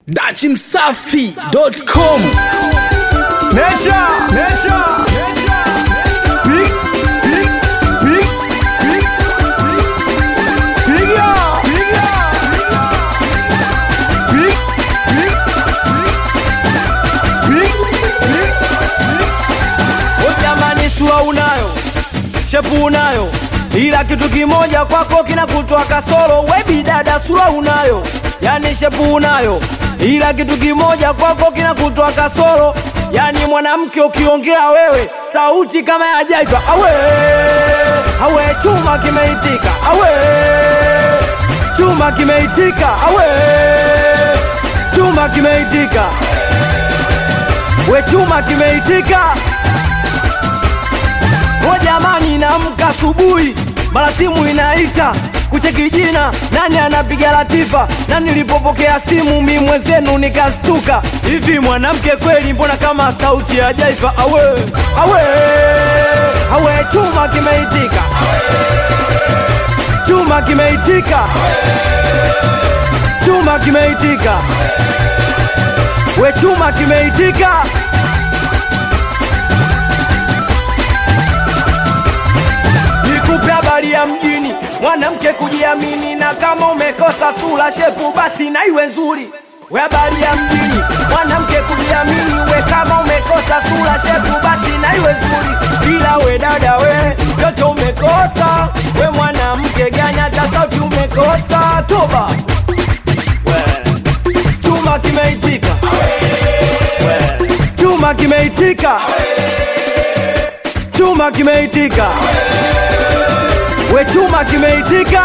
dachimsafi.com. Nature. Big. Jamani, sura unayo, shepu unayo, ila kitu kimoja kwako kinakutoa kasoro. Webi dada, sura unayo, yani shepu unayo, ila kitu kimoja kwako kinakutoa kasoro. Yani mwanamke ukiongea wewe, sauti kama ya jaiba. Awe chuma kimeitika. Chuma kimeitika. Chuma kimeitika. We chuma kimeitika. O jamani, naamka asubuhi, mara simu inaita kucheki jina, nani anapiga Latifa, na nilipopokea simu mimi mwenzenu nikastuka. Hivi mwanamke kweli, mbona kama sauti ya jaifa? Awe chuma kimeitika. Chuma kimeitika. Chuma kimeitika. We chuma kimeitika. Nikupe habari ya mjini, mwanamke kujiamini, na kama umekosa sura shepu basi na iwe nzuri. We habari ya mjini, mwanamke kujiamini, we kama umekosa sura shepu basi na iwe nzuri. Ila we dada, we yote umekosa. We mwanamke gani hata sauti umekosa? Toba. Chuma kimeitika. Chuma kimeitika. Chuma kimeitika. We chuma kimeitika.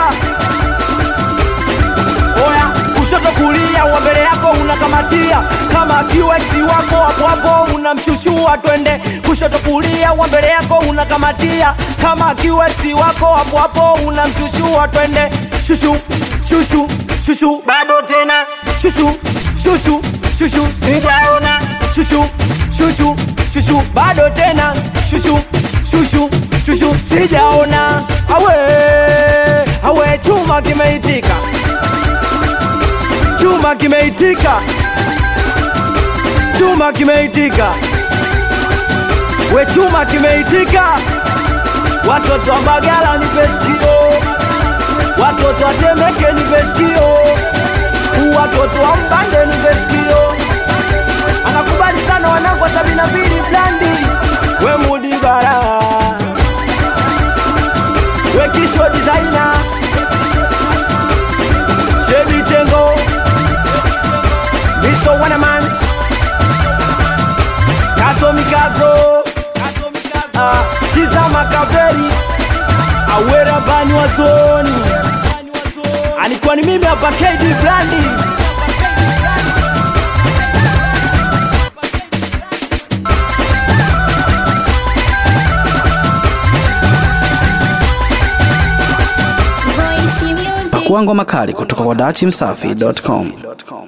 Oya, kushoto kulia, wa mbele yako unakamatia. Kama kiwexi wako hapo hapo unamshushua, twende. Kushoto kulia, wa mbele yako unakamatia. Kama kiwexi wako hapo hapo unamshushua, twende. Shushu, shushu, shushu, bado tena. Shushu, shushu, shushu, sijaona. Shushu, shushu, shushu, bado tena. Shushu, shushu, shushu, sijaona. Awe chuma kimeitika. Chuma kimeitika. Chuma kimeitika. We chuma kimeitika. Watoto wa Mbagala nipe sikio, watoto wa Temeke nipe sikio, watoto wa Mbande nipe sikio. Anakubali sana wanangu wa 72 Blandi. We Mudi Bara, we Kisho Designer, Shebi Tengo, Miso Wanaman, Kazo Mikazo, Chiza Makaveri, Awera Bani Wazoni. Alikuwa ni mimi hapa KD Blandi. Pakuangwa makali kutoka kwa dachimsafi.com.